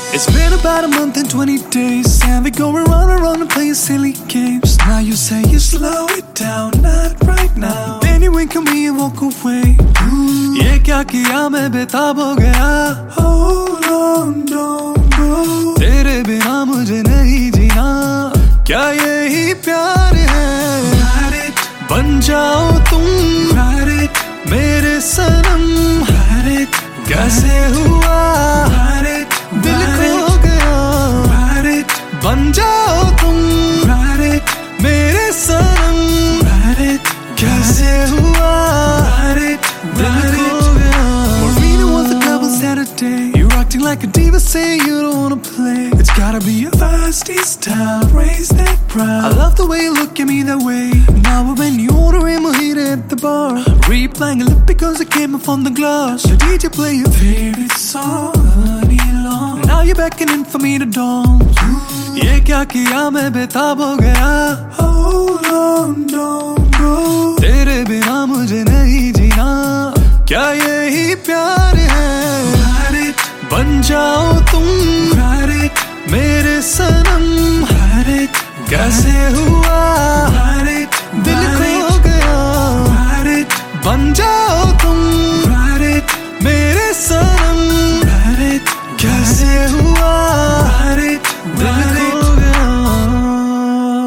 It's been about a month and 20 days, and we go around and playing silly games. Now you say you slow it down, not right now. Then you wink at me and walk away. ये क्या किया मैं बेताब हो गया. Hold on, don't go. तेरे बिना मुझे नहीं जीना. क्या यही प्यार है? Ride it, बन जाओ तुम. Ride it, मेरे सनम. Ride it, कैसे हुआ? Ride it, दिल खो गया. Ride it, बन जाओ तुम. Ride it, मेरे सनम. Ride it, कैसे हुआ? Ride it, दिल खो गया. Marina wants a double Saturday. You're acting like a diva, saying you don't wanna play. It's gotta be a feisty style, raise that pride. I love the way you look at me that way. Now when you order a mojito at the bar, replaying a lip because it came up on the glass. The DJ play your favorite song, honey long. Now you're beckoning for me to dance. ये क्या किया मैं बेताब हो गया. Hold on, don't go. तेरे बिना मुझे नहीं जीना. क्या यही प्यार है? Ride it, बन जाओ तुम. Ride it, मेरे सनम. Ride it, कैसे हुआ? Ride it, दिल खो गया. Ride it, बन जाओ